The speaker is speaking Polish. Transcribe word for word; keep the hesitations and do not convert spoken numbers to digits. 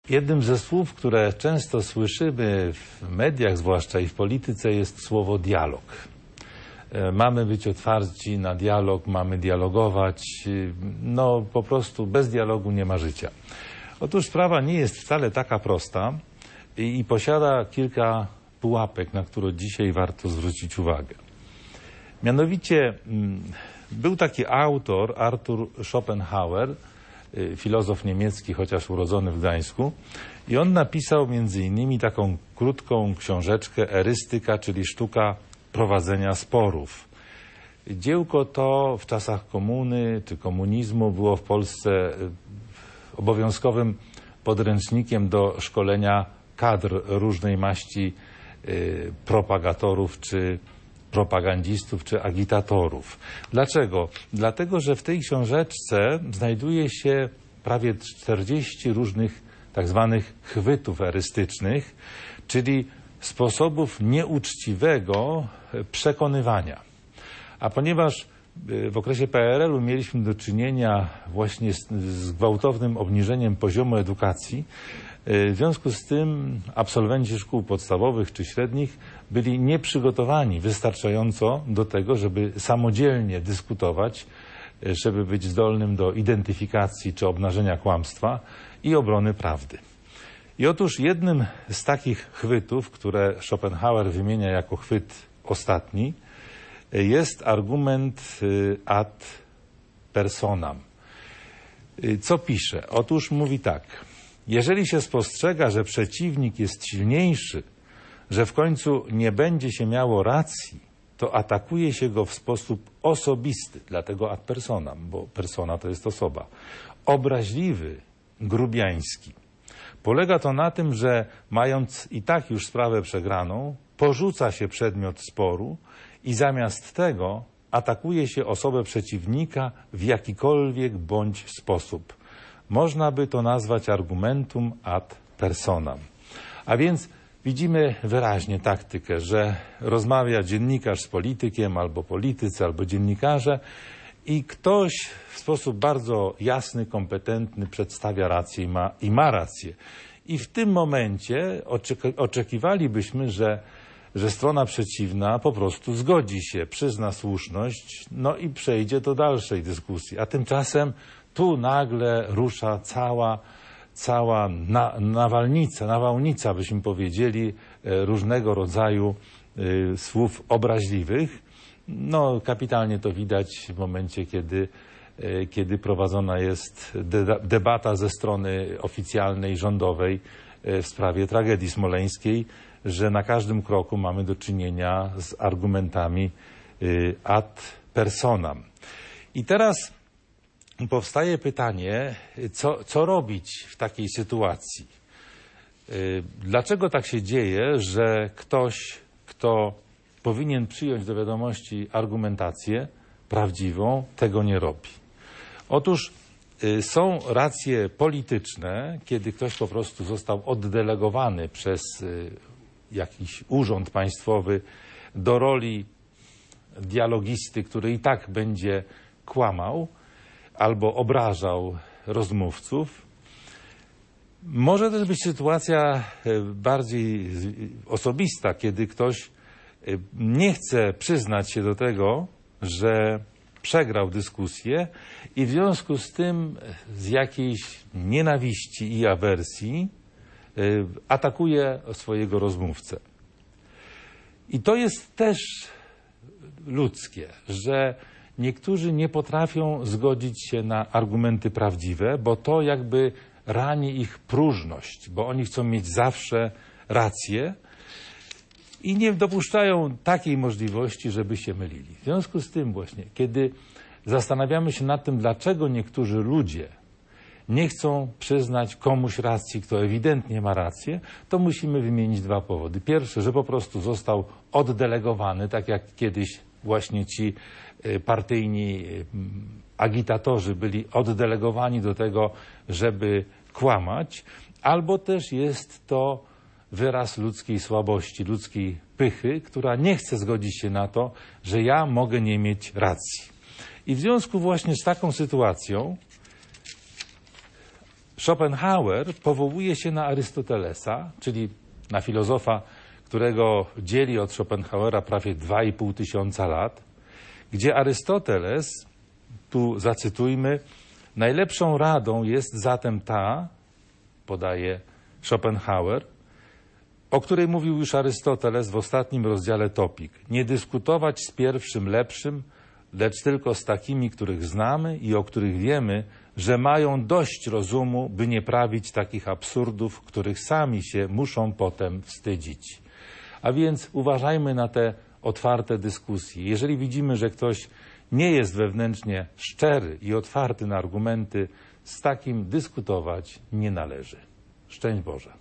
Jednym ze słów, które często słyszymy w mediach, zwłaszcza i w polityce, jest słowo dialog. Mamy być otwarci na dialog, mamy dialogować. No po prostu bez dialogu nie ma życia. Otóż sprawa nie jest wcale taka prosta i, i posiada kilka pułapek, na które dzisiaj warto zwrócić uwagę. Mianowicie był taki autor, Arthur Schopenhauer, filozof niemiecki, chociaż urodzony w Gdańsku, i on napisał między innymi taką krótką książeczkę Erystyka, czyli sztuka prowadzenia sporów. Dziełko to w czasach komuny czy komunizmu było w Polsce obowiązkowym podręcznikiem do szkolenia kadr różnej maści propagatorów czy propagandzistów czy agitatorów. Dlaczego? Dlatego, że w tej książeczce znajduje się prawie czterdzieści różnych tak zwanych chwytów erystycznych, czyli sposobów nieuczciwego przekonywania. A ponieważ w okresie P R L u mieliśmy do czynienia właśnie z, z gwałtownym obniżeniem poziomu edukacji, w związku z tym absolwenci szkół podstawowych czy średnich byli nieprzygotowani wystarczająco do tego, żeby samodzielnie dyskutować, żeby być zdolnym do identyfikacji czy obnażenia kłamstwa i obrony prawdy. I otóż jednym z takich chwytów, które Schopenhauer wymienia jako chwyt ostatni, jest argument ad personam. Co pisze? Otóż mówi tak. Jeżeli się spostrzega, że przeciwnik jest silniejszy, że w końcu nie będzie się miało racji, to atakuje się go w sposób osobisty, dlatego ad personam, bo persona to jest osoba, obraźliwy, grubiański. Polega to na tym, że mając i tak już sprawę przegraną, porzuca się przedmiot sporu i zamiast tego atakuje się osobę przeciwnika w jakikolwiek bądź sposób. Można by to nazwać argumentum ad personam. A więc widzimy wyraźnie taktykę, że rozmawia dziennikarz z politykiem, albo politycy, albo dziennikarze i ktoś w sposób bardzo jasny, kompetentny przedstawia rację i ma, i ma rację. I w tym momencie oczeki- oczekiwalibyśmy, że, że strona przeciwna po prostu zgodzi się, przyzna słuszność, no i przejdzie do dalszej dyskusji. A tymczasem tu nagle rusza cała, cała na, nawalnica, nawałnica, byśmy powiedzieli, różnego rodzaju y, słów obraźliwych. No, kapitalnie to widać w momencie, kiedy, y, kiedy prowadzona jest de, debata ze strony oficjalnej, rządowej y, w sprawie tragedii smoleńskiej, że na każdym kroku mamy do czynienia z argumentami y, ad personam. I teraz powstaje pytanie, co, co robić w takiej sytuacji? Dlaczego tak się dzieje, że ktoś, kto powinien przyjąć do wiadomości argumentację prawdziwą, tego nie robi? Otóż są racje polityczne, kiedy ktoś po prostu został oddelegowany przez jakiś urząd państwowy do roli dialogisty, który i tak będzie kłamał albo obrażał rozmówców. Może też być sytuacja bardziej osobista, kiedy ktoś nie chce przyznać się do tego, że przegrał dyskusję i w związku z tym z jakiejś nienawiści i awersji atakuje swojego rozmówcę. I to jest też ludzkie, że niektórzy nie potrafią zgodzić się na argumenty prawdziwe, bo to jakby rani ich próżność, bo oni chcą mieć zawsze rację i nie dopuszczają takiej możliwości, żeby się mylili. W związku z tym właśnie, kiedy zastanawiamy się nad tym, dlaczego niektórzy ludzie nie chcą przyznać komuś racji, kto ewidentnie ma rację, to musimy wymienić dwa powody. Pierwszy, że po prostu został oddelegowany, tak jak kiedyś właśnie ci partyjni agitatorzy byli oddelegowani do tego, żeby kłamać, albo też jest to wyraz ludzkiej słabości, ludzkiej pychy, która nie chce zgodzić się na to, że ja mogę nie mieć racji. I w związku właśnie z taką sytuacją Schopenhauer powołuje się na Arystotelesa, czyli na filozofa, którego dzieli od Schopenhauera prawie dwa i pół tysiąca lat, gdzie Arystoteles, tu zacytujmy, najlepszą radą jest zatem ta, podaje Schopenhauer, o której mówił już Arystoteles w ostatnim rozdziale Topik. Nie dyskutować z pierwszym lepszym, lecz tylko z takimi, których znamy i o których wiemy, że mają dość rozumu, by nie prawić takich absurdów, których sami się muszą potem wstydzić. A więc uważajmy na te otwarte dyskusje. Jeżeli widzimy, że ktoś nie jest wewnętrznie szczery i otwarty na argumenty, z takim dyskutować nie należy. Szczęść Boże.